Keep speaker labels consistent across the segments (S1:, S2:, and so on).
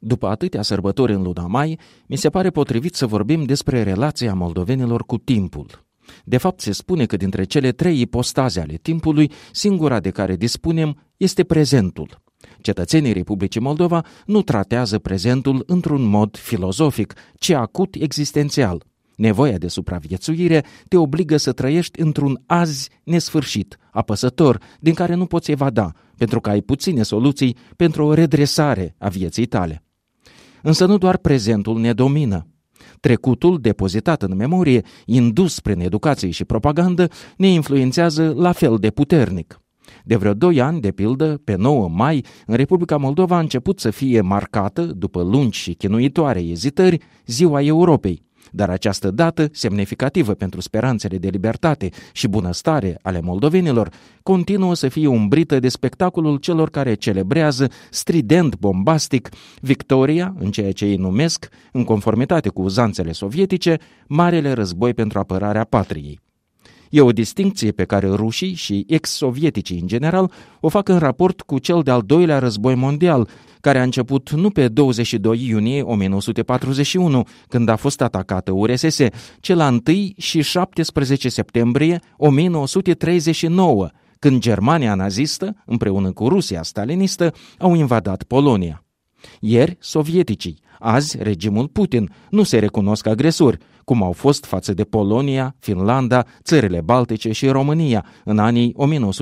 S1: După atâtea sărbători în luna mai, mi se pare potrivit să vorbim despre relația moldovenilor cu timpul. De fapt, se spune că dintre cele 3 ipostaze ale timpului, singura de care dispunem este prezentul. Cetățenii Republicii Moldova nu tratează prezentul într-un mod filozofic, ci acut existențial. Nevoia de supraviețuire te obligă să trăiești într-un azi nesfârșit, apăsător, din care nu poți evada, pentru că ai puține soluții pentru o redresare a vieții tale. Însă nu doar prezentul ne domină. Trecutul, depozitat în memorie, indus prin educație și propagandă, ne influențează la fel de puternic. De vreo 2 ani, de pildă, pe 9 mai, în Republica Moldova a început să fie marcată, după lungi și chinuitoare ezitări, Ziua Europei. Dar această dată, semnificativă pentru speranțele de libertate și bunăstare ale moldovenilor, continuă să fie umbrită de spectacolul celor care celebrează strident, bombastic, victoria, în ceea ce ei numesc, în conformitate cu uzanțele sovietice, Marele Război pentru apărarea patriei. E o distincție pe care rușii și ex-sovieticii în general o fac în raport cu cel de-al 2-lea război mondial, care a început nu pe 22 iunie 1941, când a fost atacată URSS, ci la 1 și 17 septembrie 1939, când Germania nazistă, împreună cu Rusia stalinistă, au invadat Polonia. Ieri, sovieticii, azi regimul Putin, nu se recunosc agresori, cum au fost față de Polonia, Finlanda, țările Baltice și România în anii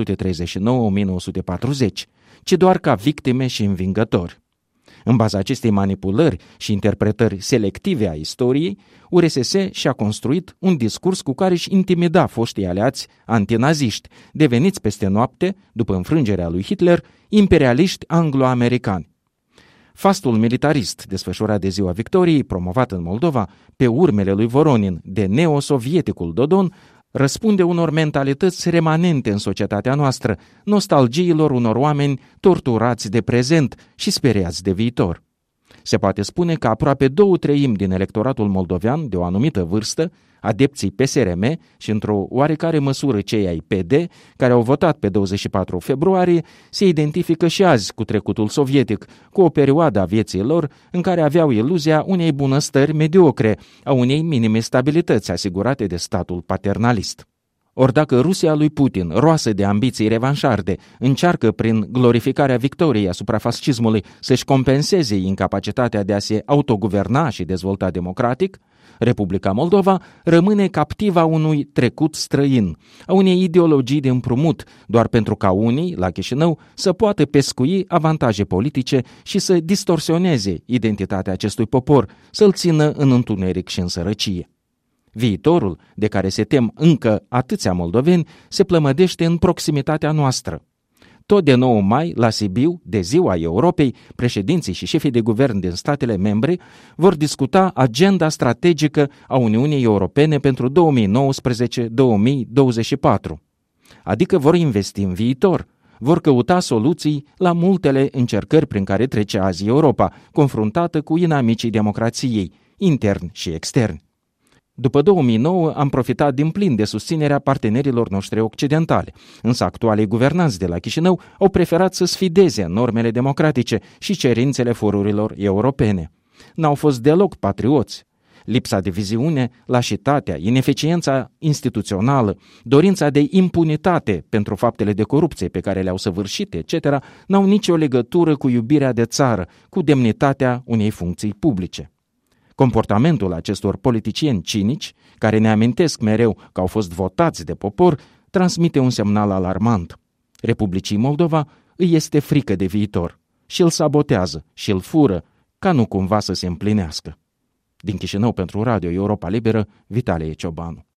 S1: 1939-1940, ci doar ca victime și învingători. În baza acestei manipulări și interpretări selective a istoriei, URSS și-a construit un discurs cu care își intimida foștii aliați antinaziști, deveniți peste noapte, după înfrângerea lui Hitler, imperialiști anglo-americani. Fastul militarist desfășurat de Ziua Victoriei, promovat în Moldova, pe urmele lui Voronin, de neosovieticul Dodon, răspunde unor mentalități remanente în societatea noastră, nostalgiilor unor oameni torturați de prezent și speriați de viitor. Se poate spune că aproape 2/3 din electoratul moldovean de o anumită vârstă, adepții PSRM și într-o oarecare măsură cei ai PD, care au votat pe 24 februarie, se identifică și azi cu trecutul sovietic, cu o perioadă a vieții lor în care aveau iluzia unei bunăstări mediocre, a unei minime stabilități asigurate de statul paternalist. Ori dacă Rusia lui Putin, roasă de ambiții revanșarde, încearcă prin glorificarea victoriei asupra fascismului să-și compenseze incapacitatea de a se autoguverna și dezvolta democratic, Republica Moldova rămâne captiva unui trecut străin, a unei ideologii de împrumut, doar pentru ca unii, la Chișinău, să poată pescui avantaje politice și să distorsioneze identitatea acestui popor, să-l țină în întuneric și în sărăcie. Viitorul, de care se tem încă atâția moldoveni, se plămădește în proximitatea noastră. Tot de 9 mai, la Sibiu, de Ziua Europei, președinții și șefii de guvern din statele membre vor discuta agenda strategică a Uniunii Europene pentru 2019-2024. Adică vor investi în viitor, vor căuta soluții la multele încercări prin care trece azi Europa, confruntată cu inamicii democrației, interni și externi. După 2009 am profitat din plin de susținerea partenerilor noștri occidentali, însă actualii guvernanți de la Chișinău au preferat să sfideze normele democratice și cerințele forurilor europene. N-au fost deloc patrioți. Lipsa de viziune, lașitatea, ineficiența instituțională, dorința de impunitate pentru faptele de corupție pe care le-au săvârșit, etc., n-au nicio legătură cu iubirea de țară, cu demnitatea unei funcții publice. Comportamentul acestor politicieni cinici, care ne amintesc mereu că au fost votați de popor, transmite un semnal alarmant. Republicii Moldova îi este frică de viitor și îl sabotează și îl fură, ca nu cumva să se împlinească. Din Chișinău pentru Radio Europa Liberă, Vitalie Ciobanu.